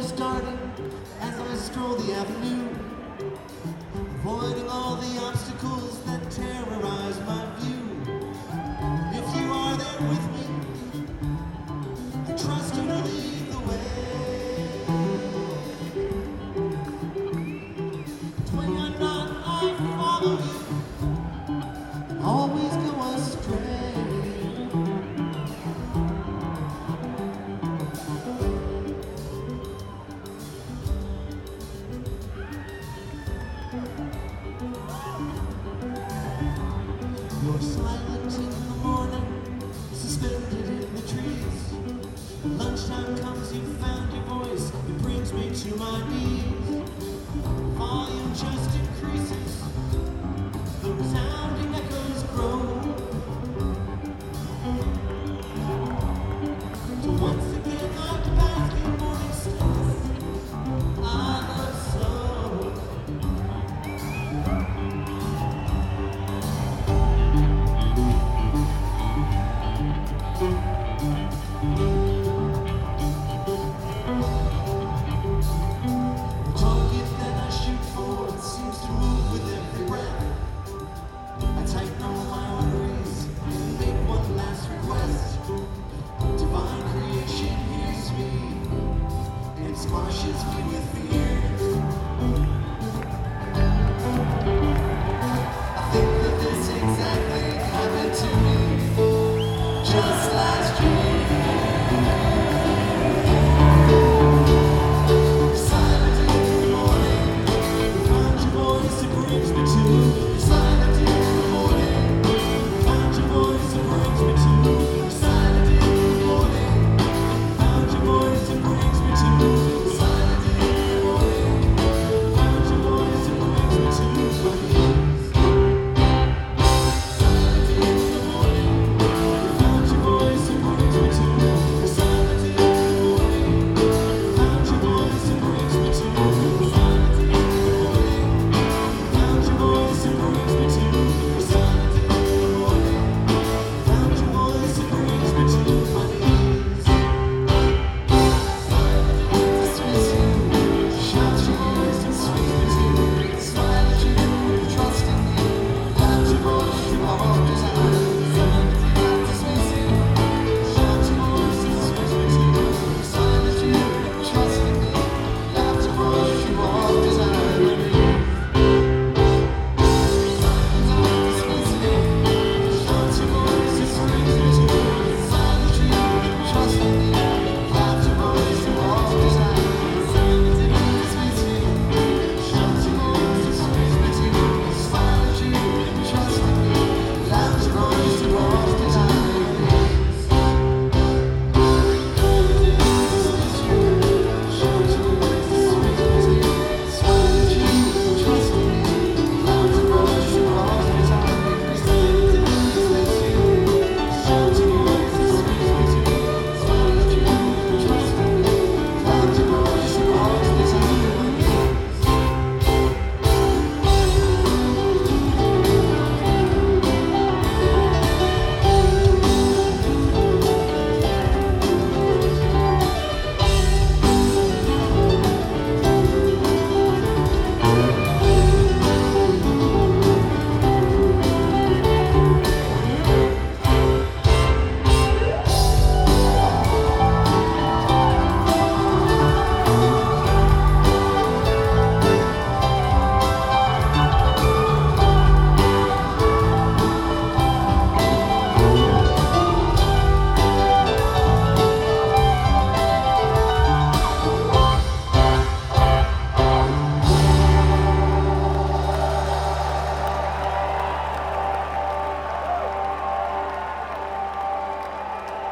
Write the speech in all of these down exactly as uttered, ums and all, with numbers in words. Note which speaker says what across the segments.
Speaker 1: just started as I stroll the avenue, avoiding all the obstacles that terrorize my view. If you are there with me, I trust you to lead the way. When you're not, I follow you, always go astray. You're silent in the morning, suspended in the trees. When lunchtime comes, you found your voice, it brings me to my knees. Volume just increases, the resounding echoes grow. So once again, like a basking morning stars, I love slow. The target that I shoot for seems to move with every breath. I tighten all my arteries and make one last request. Divine creation hears me and squashes me with fear. I think that this exactly happened to me just last year.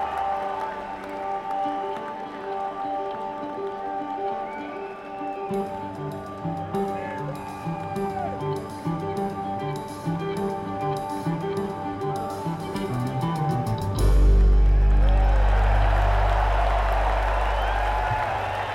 Speaker 2: Thank you.